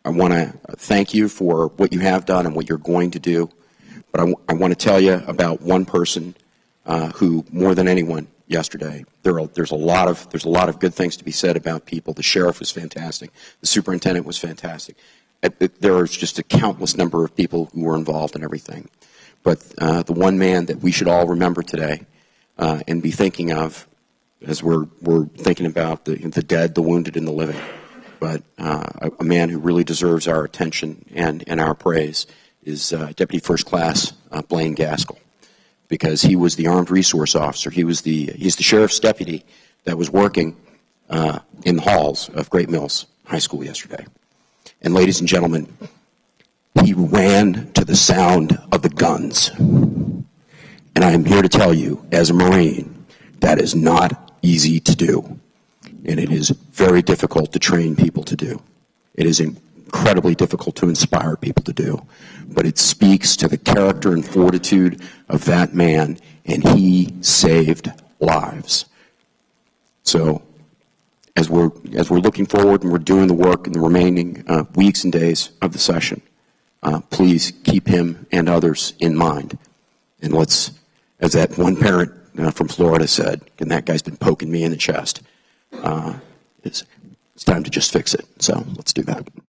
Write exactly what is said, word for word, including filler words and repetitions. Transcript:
I want to thank you for what you have done and what you're going to do. But I, I want to tell you about one person uh, who, more than anyone, yesterday, there are, there's a lot of there's a lot of good things to be said about people. The sheriff was fantastic. The superintendent was fantastic. It, it, there was just a countless number of people who were involved in everything. But uh, the one man that we should all remember today uh, and be thinking of as we're we're thinking about the the dead, the wounded, and the living. But uh, a, a man who really deserves our attention and, and our praise is uh, Deputy First Class uh, Blaine Gaskell, because he was the armed resource officer. He was the he's the sheriff's deputy that was working uh, in the halls of Great Mills High School yesterday. And ladies and gentlemen, he ran to the sound of the guns. And I am here to tell you, as a Marine, that is not easy to do. And it is very difficult to train people to do. It is incredibly difficult to inspire people to do. But it speaks to the character and fortitude of that man, and he saved lives. So as we're, as we're looking forward and we're doing the work in the remaining uh, weeks and days of the session, uh, please keep him and others in mind. And let's, as that one parent uh, from Florida said, and that guy's been poking me in the chest, Uh, it's, it's time to just fix it. So let's do that.